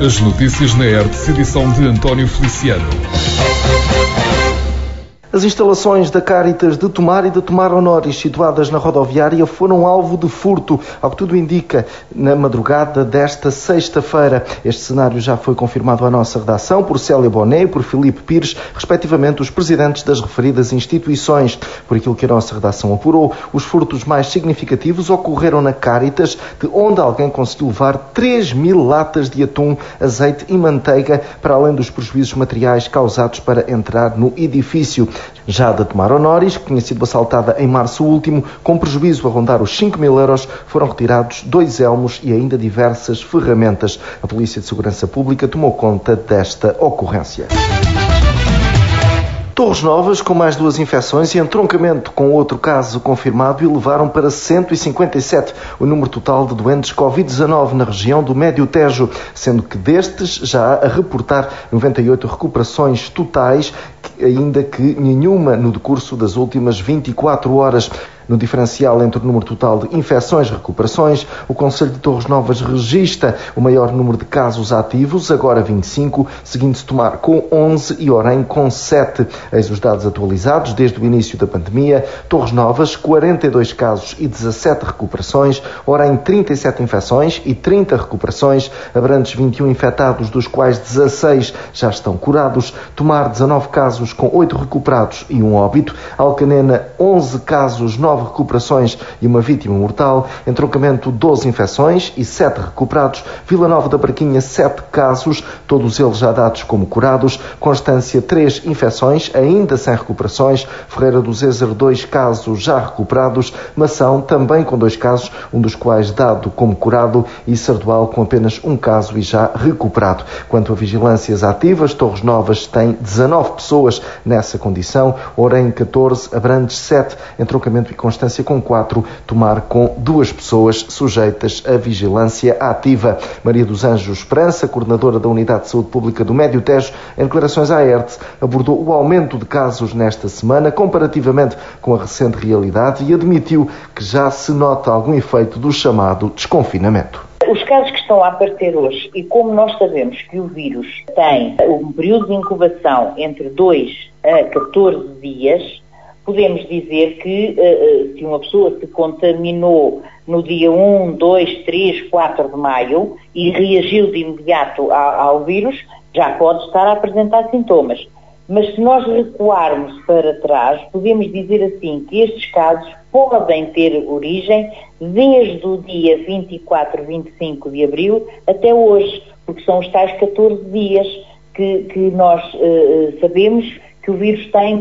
As notícias na ERTE, edição de António Feliciano. As instalações da Cáritas de Tomar e de Tomar Honoris, situadas na rodoviária, foram alvo de furto, ao que tudo indica, na madrugada desta sexta-feira. Este cenário já foi confirmado à nossa redação por Célia Bonet e por Filipe Pires, respectivamente os presidentes das referidas instituições. Por aquilo que a nossa redação apurou, os furtos mais significativos ocorreram na Cáritas, de onde alguém conseguiu levar 3.000 latas de atum, azeite e manteiga, para além dos prejuízos materiais causados para entrar no edifício. Já a de Tomar Honoris, que tinha sido assaltada em março último, com prejuízo a rondar os 5.000 euros, foram retirados 2 elmos e ainda diversas ferramentas. A Polícia de Segurança Pública tomou conta desta ocorrência. Torres Novas, com mais 2 infecções e entroncamento com outro caso confirmado, elevaram para 157 o número total de doentes Covid-19 na região do Médio Tejo, sendo que destes já há a reportar 98 recuperações totais, ainda que nenhuma no decurso das últimas 24 horas. No diferencial entre o número total de infecções e recuperações, o Concelho de Torres Novas registra o maior número de casos ativos, agora 25, seguindo-se Tomar com 11 e Orem com 7. Eis os dados atualizados desde o início da pandemia. Torres Novas, 42 casos e 17 recuperações. Orem, 37 infecções e 30 recuperações. Abrantes, 21 infectados, dos quais 16 já estão curados. Tomar, 19 casos com 8 recuperados e 1 óbito. Alcanena, 11 casos, 9 recuperações e uma vítima mortal. Entroncamento, 12 infecções e 7 recuperados. Vila Nova da Barquinha, 7 casos, todos eles já dados como curados. Constância, 3 infecções, ainda sem recuperações. Ferreira do Zézer, 2 casos já recuperados. Mação, também com 2 casos, um dos quais dado como curado. E Sardual, com apenas 1 caso e já recuperado. Quanto a vigilâncias ativas, Torres Novas tem 19 pessoas nessa condição. Orem, 14, Abrantes, 7, entroncamento e Constância com 4, Tomar com 2 pessoas sujeitas à vigilância ativa. Maria dos Anjos Esperança, coordenadora da Unidade de Saúde Pública do Médio Tejo, em declarações à ERTE, abordou o aumento de casos nesta semana, comparativamente com a recente realidade, e admitiu que já se nota algum efeito do chamado desconfinamento. Os casos que estão a aparecer hoje, e como nós sabemos que o vírus tem um período de incubação entre 2 a 14 dias, podemos dizer que se uma pessoa se contaminou no dia 1, 2, 3, 4 de maio e reagiu de imediato ao vírus, já pode estar a apresentar sintomas. Mas se nós recuarmos para trás, podemos dizer assim que estes casos podem ter origem desde o dia 24, 25 de abril até hoje, porque são os tais 14 dias que nós sabemos que o vírus tem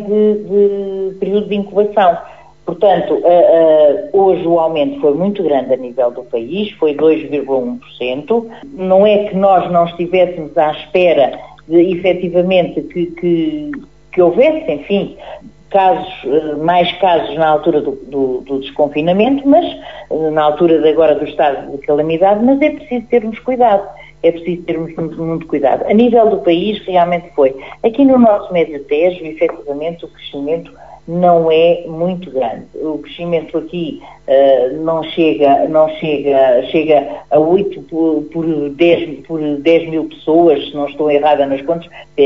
de período de incubação. Portanto, hoje o aumento foi muito grande a nível do país, foi 2,1%. Não é que nós não estivéssemos à espera de, efetivamente, que houvesse, enfim, mais casos na altura do desconfinamento, mas na altura agora do estado de calamidade, mas é preciso termos cuidado. É preciso termos muito cuidado. A nível do país, realmente foi. Aqui no nosso Médio Tejo, efetivamente, o crescimento não é muito grande. O crescimento aqui chega a 8 por 10 mil pessoas, se não estou errada nas contas.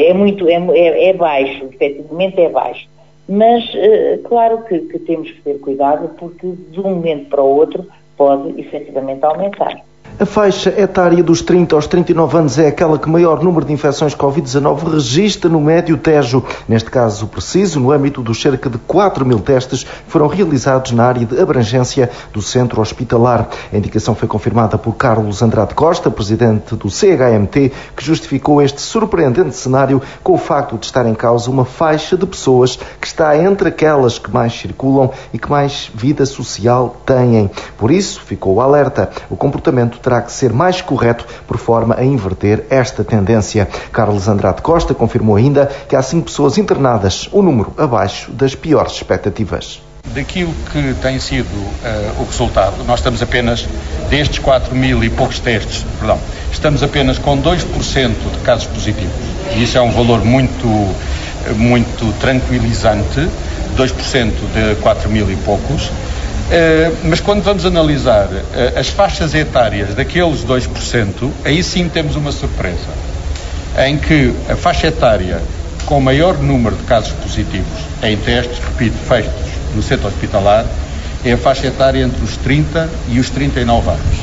É baixo, efetivamente é baixo. Mas, claro que temos que ter cuidado, porque de um momento para o outro pode efetivamente aumentar. A faixa etária dos 30 aos 39 anos é aquela que maior número de infecções Covid-19 registra no Médio Tejo. Neste caso preciso, no âmbito dos cerca de 4.000 testes que foram realizados na área de abrangência do centro hospitalar. A indicação foi confirmada por Carlos Andrade Costa, presidente do CHMT, que justificou este surpreendente cenário com o facto de estar em causa uma faixa de pessoas que está entre aquelas que mais circulam e que mais vida social têm. Por isso, ficou o alerta. O comportamento terá que ser mais correto por forma a inverter esta tendência. Carlos Andrade Costa confirmou ainda que há 5 pessoas internadas, o número abaixo das piores expectativas. Daquilo que tem sido o resultado, nós estamos apenas, destes 4.000 e poucos testes, estamos apenas com 2% de casos positivos. E isso é um valor muito tranquilizante, 2% de 4.000 e poucos. Mas quando vamos analisar as faixas etárias daqueles 2%, aí sim temos uma surpresa, em que a faixa etária com maior número de casos positivos em testes, repito, feitos no centro hospitalar, é a faixa etária entre os 30 e os 39 anos.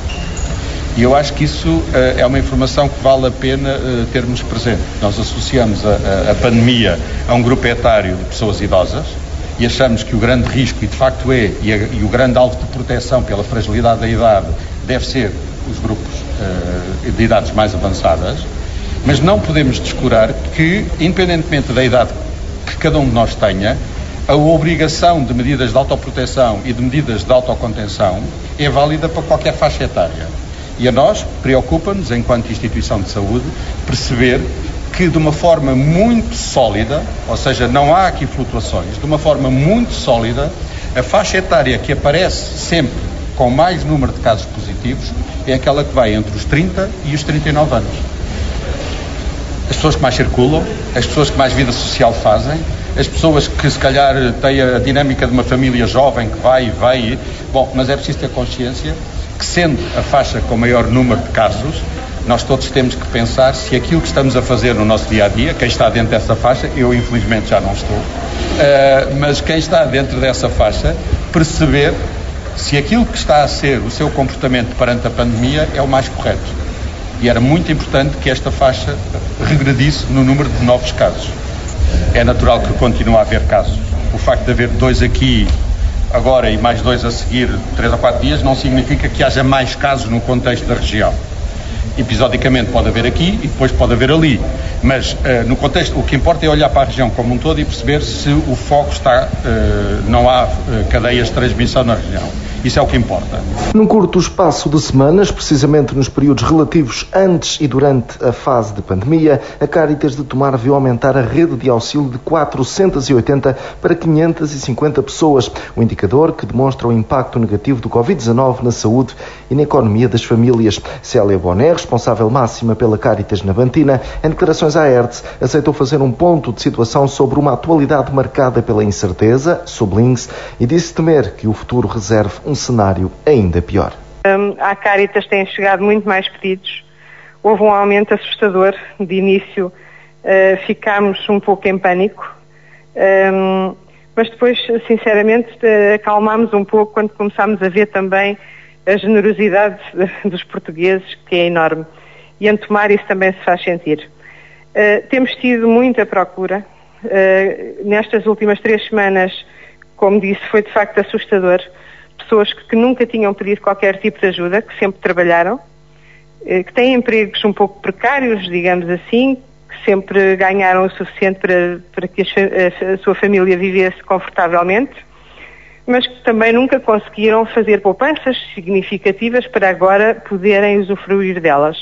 E eu acho que isso é uma informação que vale a pena termos presente. Nós associamos a pandemia a um grupo etário de pessoas idosas e achamos que o grande risco, e de facto é, e o grande alvo de proteção pela fragilidade da idade deve ser os grupos de idades mais avançadas, mas não podemos descurar que, independentemente da idade que cada um de nós tenha, a obrigação de medidas de autoproteção e de medidas de autocontenção é válida para qualquer faixa etária. E a nós preocupa-nos, enquanto instituição de saúde, perceber que de uma forma muito sólida, ou seja, não há aqui flutuações, de uma forma muito sólida, a faixa etária que aparece sempre com mais número de casos positivos é aquela que vai entre os 30 e os 39 anos. As pessoas que mais circulam, as pessoas que mais vida social fazem, as pessoas que se calhar têm a dinâmica de uma família jovem que vai e vai. Bom, mas é preciso ter consciência que, sendo a faixa com maior número de casos, nós todos temos que pensar se aquilo que estamos a fazer no nosso dia-a-dia, quem está dentro dessa faixa, eu infelizmente já não estou, mas quem está dentro dessa faixa, perceber se aquilo que está a ser o seu comportamento perante a pandemia é o mais correto. E era muito importante que esta faixa regredisse no número de novos casos. É natural que continue a haver casos. O facto de haver 2 aqui agora e mais 2 a seguir 3 a 4 dias não significa que haja mais casos no contexto da região. Episodicamente pode haver aqui e depois pode haver ali, mas no contexto o que importa é olhar para a região como um todo e perceber se o foco está, não há cadeias de transmissão na região. Isso é o que importa. Num curto espaço de semanas, precisamente nos períodos relativos antes e durante a fase de pandemia, a Cáritas de Tomar viu aumentar a rede de auxílio de 480 para 550 pessoas, um indicador que demonstra o impacto negativo do Covid-19 na saúde e na economia das famílias. Célia Boné, responsável máxima pela Cáritas Navantina, em declarações à ERTS, aceitou fazer um ponto de situação sobre uma atualidade marcada pela incerteza, sublinhe-se, e disse temer que o futuro reserve um cenário ainda pior. À Cáritas têm chegado muito mais pedidos. Houve um aumento assustador. De início ficámos um pouco em pânico, mas depois, sinceramente, acalmámos um pouco quando começámos a ver também a generosidade dos portugueses, que é enorme. E em Tomar isso também se faz sentir. Temos tido muita procura. Nestas últimas 3 semanas, como disse, foi de facto assustador. Pessoas que nunca tinham pedido qualquer tipo de ajuda, que sempre trabalharam, que têm empregos um pouco precários, digamos assim, que sempre ganharam o suficiente para que a sua família vivesse confortavelmente, mas que também nunca conseguiram fazer poupanças significativas para agora poderem usufruir delas.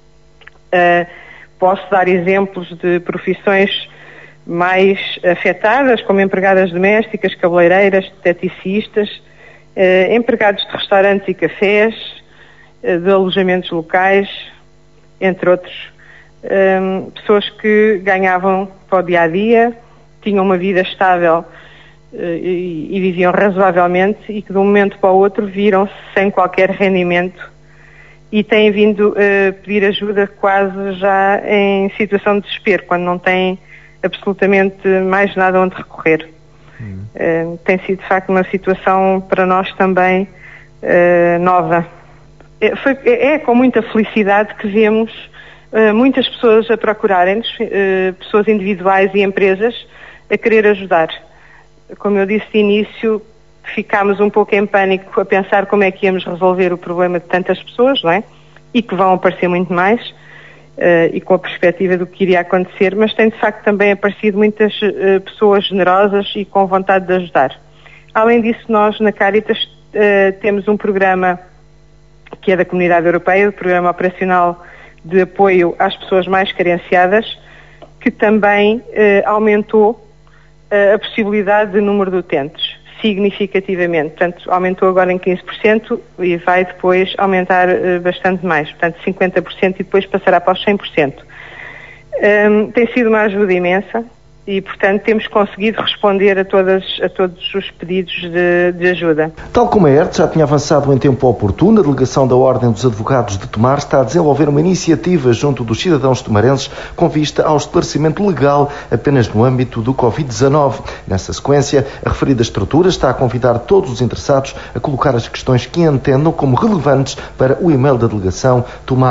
Posso dar exemplos de profissões mais afetadas, como empregadas domésticas, cabeleireiras, esteticistas, empregados de restaurantes e cafés, de alojamentos locais, entre outros. Pessoas que ganhavam para o dia-a-dia, tinham uma vida estável e viviam razoavelmente e que de um momento para o outro viram-se sem qualquer rendimento e têm vindo a pedir ajuda quase já em situação de desespero, quando não têm absolutamente mais nada onde recorrer. Tem sido de facto uma situação para nós também nova. É com muita felicidade que vemos muitas pessoas a procurarem-nos, pessoas individuais e empresas, a querer ajudar. Como eu disse de início, ficámos um pouco em pânico a pensar como é que íamos resolver o problema de tantas pessoas, não é? E que vão aparecer muito mais, e com a perspectiva do que iria acontecer, mas tem de facto também aparecido muitas pessoas generosas e com vontade de ajudar. Além disso, nós na Cáritas temos um programa que é da Comunidade Europeia, o Programa Operacional de Apoio às Pessoas Mais Carenciadas, que também aumentou a possibilidade de número de utentes significativamente. Portanto, aumentou agora em 15% e vai depois aumentar bastante mais, portanto 50% e depois passará para os 100%. Tem sido uma ajuda imensa e, portanto, temos conseguido responder a todos os pedidos de ajuda. Tal como a ERTE já tinha avançado em tempo oportuno, a Delegação da Ordem dos Advogados de Tomar está a desenvolver uma iniciativa junto dos cidadãos tomarenses com vista ao esclarecimento legal apenas no âmbito do Covid-19. Nessa sequência, a referida estrutura está a convidar todos os interessados a colocar as questões que entendam como relevantes para o e-mail da delegação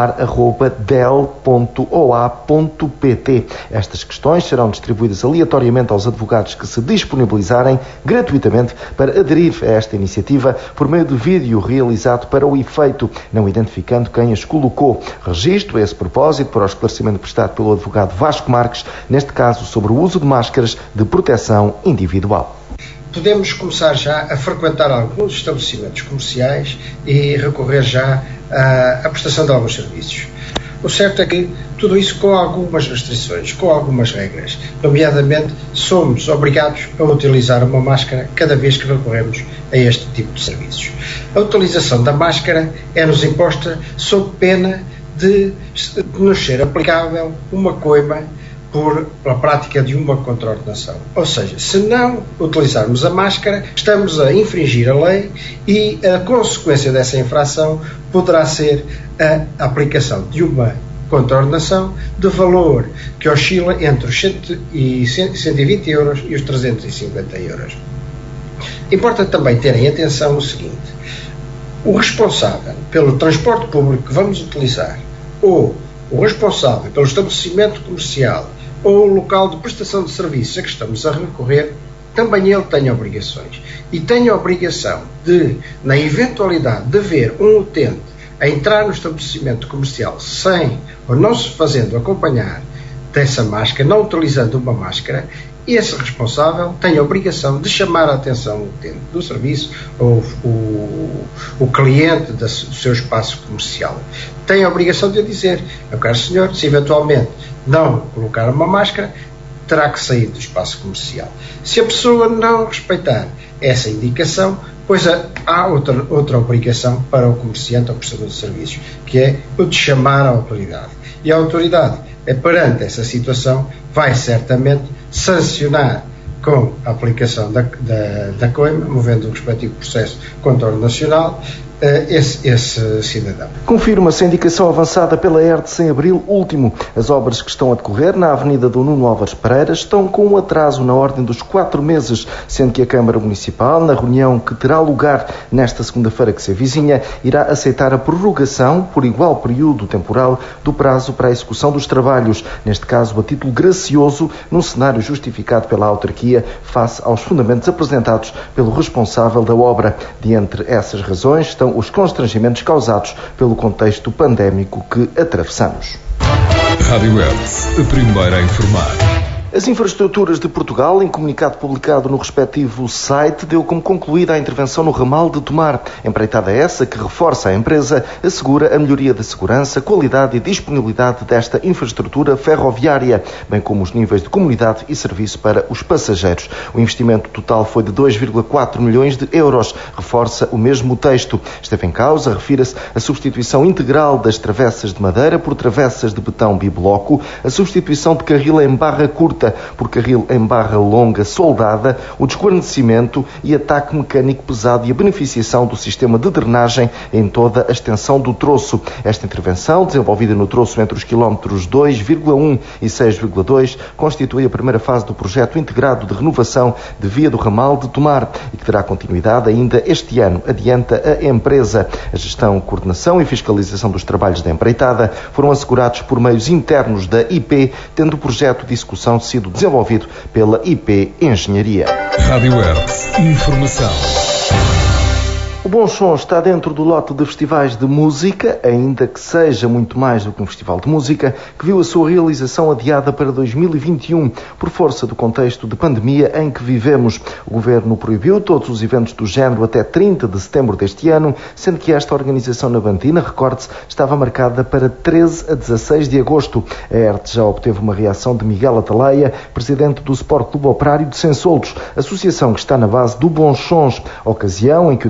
tomar@del.oa.pt. Estas questões serão distribuídas aleatoriamente aos advogados que se disponibilizarem gratuitamente para aderir a esta iniciativa por meio de vídeo realizado para o efeito, não identificando quem as colocou. Registro a esse propósito para o esclarecimento prestado pelo advogado Vasco Marques, neste caso sobre o uso de máscaras de proteção individual. Podemos começar já a frequentar alguns estabelecimentos comerciais e recorrer já à prestação de alguns serviços. O certo é que tudo isso com algumas restrições, com algumas regras. Nomeadamente, somos obrigados a utilizar uma máscara cada vez que recorremos a este tipo de serviços. A utilização da máscara é-nos imposta sob pena de nos ser aplicável uma coima pela prática de uma contraordenação. Ou seja, se não utilizarmos a máscara, estamos a infringir a lei e a consequência dessa infração poderá ser a aplicação de uma contraordenação de valor que oscila entre os 120 euros e os 350 euros. Importa também terem atenção o seguinte: o responsável pelo transporte público que vamos utilizar, ou o responsável pelo estabelecimento comercial ou o local de prestação de serviços a que estamos a recorrer, também ele tem obrigações. E tem a obrigação de, na eventualidade de haver um utente a entrar no estabelecimento comercial sem ou não se fazendo acompanhar dessa máscara, não utilizando uma máscara, esse responsável tem a obrigação de chamar a atenção do utente do serviço ou o cliente do seu espaço comercial. Tem a obrigação de dizer: meu caro senhor, se eventualmente não colocar uma máscara, terá que sair do espaço comercial. Se a pessoa não respeitar essa indicação, pois há outra obrigação para o comerciante ou prestador de serviços, que é o de chamar a autoridade. E a autoridade, perante essa situação, vai certamente sancionar com a aplicação da coima, movendo o respectivo processo contornacional, esse cidadão. Confirma-se a indicação avançada pela ERTE em abril último. As obras que estão a decorrer na Avenida do Nuno Álvares Pereira estão com um atraso na ordem dos 4 meses, sendo que a Câmara Municipal, na reunião que terá lugar nesta segunda-feira que se avizinha, irá aceitar a prorrogação, por igual período temporal, do prazo para a execução dos trabalhos, neste caso a título gracioso, num cenário justificado pela autarquia face aos fundamentos apresentados pelo responsável da obra. De entre essas razões estão os constrangimentos causados pelo contexto pandémico que atravessamos. Rádio ERTE, a primeira a informar. As Infraestruturas de Portugal, em comunicado publicado no respectivo site, deu como concluída a intervenção no ramal de Tomar. Empreitada essa que reforça a empresa, assegura a melhoria da segurança, qualidade e disponibilidade desta infraestrutura ferroviária, bem como os níveis de comunidade e serviço para os passageiros. O investimento total foi de 2,4 milhões de euros, reforça o mesmo texto. Esteve em causa, refira-se, a substituição integral das travessas de madeira por travessas de betão bibloco, a substituição de carril em barra curta por carril em barra longa soldada, o desguarnecimento e ataque mecânico pesado e a beneficiação do sistema de drenagem em toda a extensão do troço. Esta intervenção, desenvolvida no troço entre os quilómetros 2,1 e 6,2, constitui a primeira fase do projeto integrado de renovação de via do ramal de Tomar e que terá continuidade ainda este ano, adianta a empresa. A gestão, coordenação e fiscalização dos trabalhos da empreitada foram assegurados por meios internos da IP, tendo o projeto de execução sido desenvolvido pela IP Engenharia. Rádio ERTE, informação. O Bom Som está dentro do lote de festivais de música, ainda que seja muito mais do que um festival de música, que viu a sua realização adiada para 2021, por força do contexto de pandemia em que vivemos. O Governo proibiu todos os eventos do género até 30 de setembro deste ano, sendo que esta organização na Bantina, recorde-se, estava marcada para 13 a 16 de agosto. A ERTE já obteve uma reação de Miguel Atalaia, presidente do Sport Clube Operário de Sensoldos, associação que está na base do Bons Sons, ocasião em que o dirigente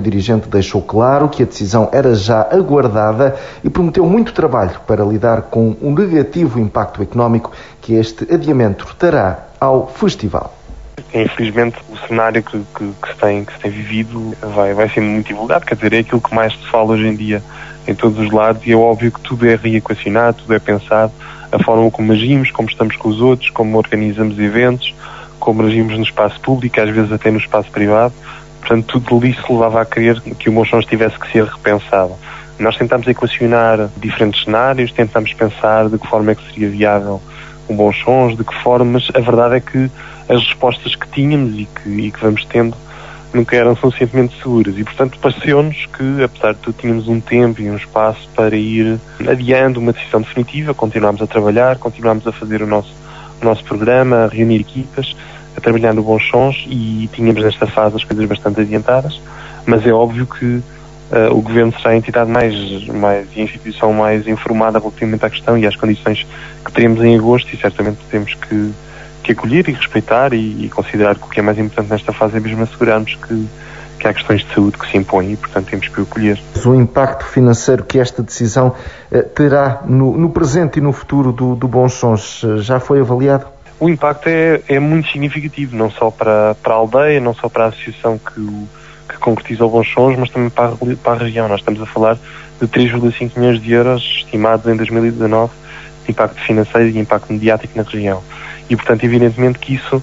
deixou claro que a decisão era já aguardada e prometeu muito trabalho para lidar com o negativo impacto económico que este adiamento terá ao festival. Infelizmente, o cenário que se tem vivido vai sendo muito divulgado, quer dizer, é aquilo que mais se fala hoje em dia em todos os lados, e é óbvio que tudo é reequacionado, tudo é pensado, a forma como agimos, como estamos com os outros, como organizamos eventos, como agimos no espaço público, às vezes até no espaço privado. Portanto, tudo isso levava a crer que o Bons Sons tivesse que ser repensado. Nós tentamos equacionar diferentes cenários, tentamos pensar de que forma é que seria viável um Bons Sons, de que formas. A verdade é que as respostas que tínhamos e que vamos tendo nunca eram suficientemente seguras e, portanto, pareceu-nos que, apesar de tudo, tínhamos um tempo e um espaço para ir adiando uma decisão definitiva. Continuámos a trabalhar, continuámos a fazer o nosso programa, a reunir equipas, a trabalhar no Bons Sons, e tínhamos nesta fase as coisas bastante adiantadas, mas é óbvio que o Governo será a entidade e a instituição mais informada relativamente à questão e às condições que teremos em agosto, e certamente temos que acolher e respeitar e considerar que o que é mais importante nesta fase é mesmo assegurarmos que há questões de saúde que se impõem e, portanto, temos que o acolher. O impacto financeiro que esta decisão terá no presente e no futuro do Bons Sons já foi avaliado? O impacto é muito significativo, não só para a aldeia, não só para a associação que concretiza o Bons Sons, mas também para a região. Nós estamos a falar de 3,5 milhões de euros estimados em 2019 de impacto financeiro e impacto mediático na região. E, portanto, evidentemente que isso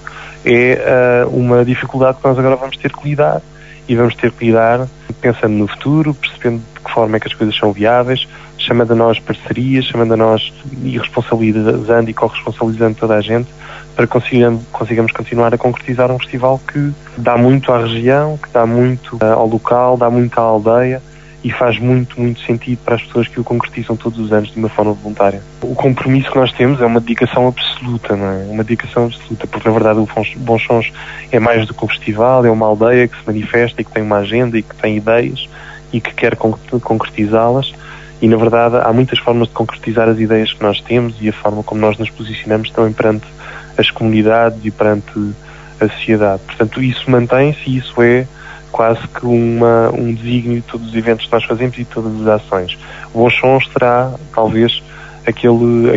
é uma dificuldade que nós agora vamos ter que lidar, e vamos ter que lidar pensando no futuro, percebendo de que forma é que as coisas são viáveis, chamando a nós parcerias, chamando a nós e responsabilizando e corresponsabilizando toda a gente para consigamos continuar a concretizar um festival que dá muito à região, que dá muito ao local, dá muito à aldeia e faz muito, muito sentido para as pessoas que o concretizam todos os anos de uma forma voluntária. O compromisso que nós temos é uma dedicação absoluta, não é? Uma dedicação absoluta, porque na verdade o Bons Sons é mais do que um festival, é uma aldeia que se manifesta e que tem uma agenda e que tem ideias e que quer concretizá-las, e na verdade há muitas formas de concretizar as ideias que nós temos e a forma como nós nos posicionamos também perante as comunidades e perante a sociedade. Portanto, isso mantém-se e isso é quase que um desígnio de todos os eventos que nós fazemos e de todas as ações. O Bons Sons será, talvez, aquele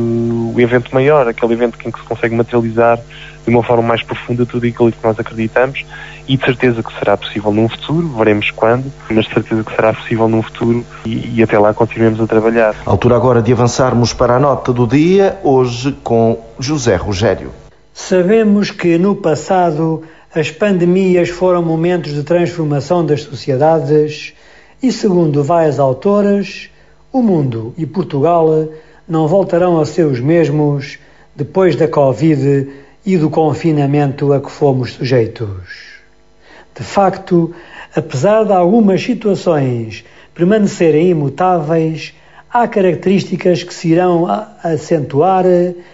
evento maior, aquele evento em que se consegue materializar de uma forma mais profunda tudo aquilo que nós acreditamos, e de certeza que será possível num futuro, veremos quando, mas de certeza que será possível num futuro e até lá continuemos a trabalhar. Altura agora de avançarmos para a nota do dia, hoje com José Rogério. Sabemos que no passado as pandemias foram momentos de transformação das sociedades e, segundo várias autoras, o mundo e Portugal não voltarão a ser os mesmos depois da Covid e do confinamento a que fomos sujeitos. De facto, apesar de algumas situações permanecerem imutáveis, há características que se irão acentuar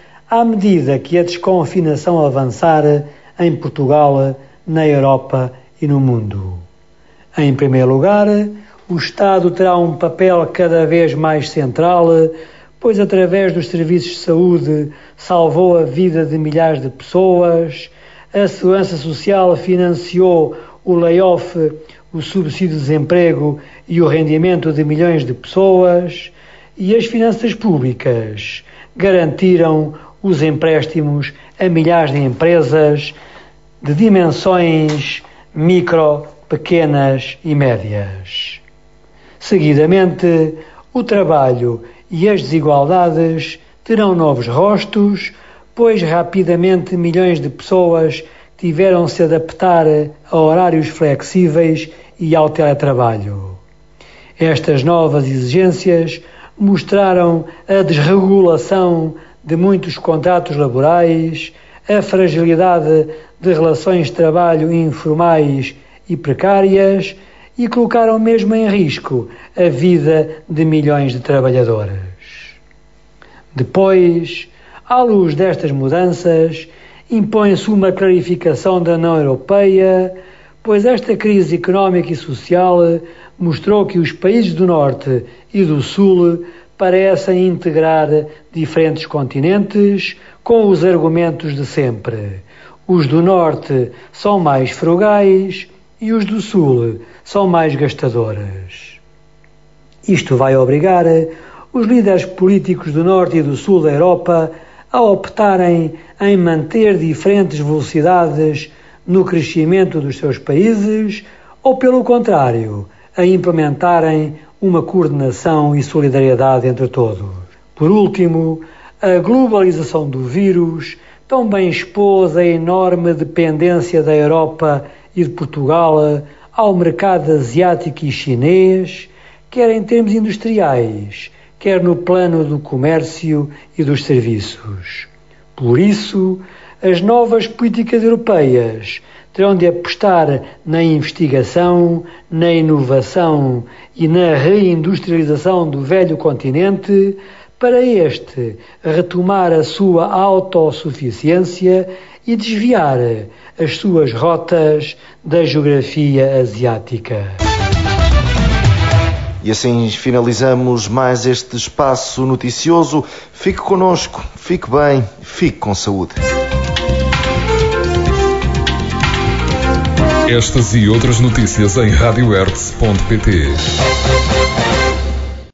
à medida que a desconfinação avançar em Portugal, na Europa e no mundo. Em primeiro lugar, o Estado terá um papel cada vez mais central, pois através dos serviços de saúde salvou a vida de milhares de pessoas, a Segurança Social financiou o layoff, o subsídio de desemprego e o rendimento de milhões de pessoas, e as finanças públicas garantiram os empréstimos a milhares de empresas de dimensões micro, pequenas e médias. Seguidamente, o trabalho e as desigualdades terão novos rostos, pois rapidamente milhões de pessoas tiveram de se adaptar a horários flexíveis e ao teletrabalho. Estas novas exigências mostraram a desregulação de muitos contratos laborais, a fragilidade de relações de trabalho informais e precárias e colocaram mesmo em risco a vida de milhões de trabalhadores. Depois, à luz destas mudanças, impõe-se uma clarificação da União Europeia, pois esta crise económica e social mostrou que os países do Norte e do Sul parecem integrar diferentes continentes com os argumentos de sempre. Os do Norte são mais frugais, e os do Sul são mais gastadores. Isto vai obrigar os líderes políticos do Norte e do Sul da Europa a optarem em manter diferentes velocidades no crescimento dos seus países ou, pelo contrário, a implementarem uma coordenação e solidariedade entre todos. Por último, a globalização do vírus também expôs a enorme dependência da Europa e de Portugal ao mercado asiático e chinês, quer em termos industriais, quer no plano do comércio e dos serviços. Por isso, as novas políticas europeias terão de apostar na investigação, na inovação e na reindustrialização do velho continente, para este retomar a sua autossuficiência e desviar as suas rotas da geografia asiática. E assim finalizamos mais este espaço noticioso. Fique connosco, fique bem, fique com saúde. Estas e outras notícias em radiohertz.pt.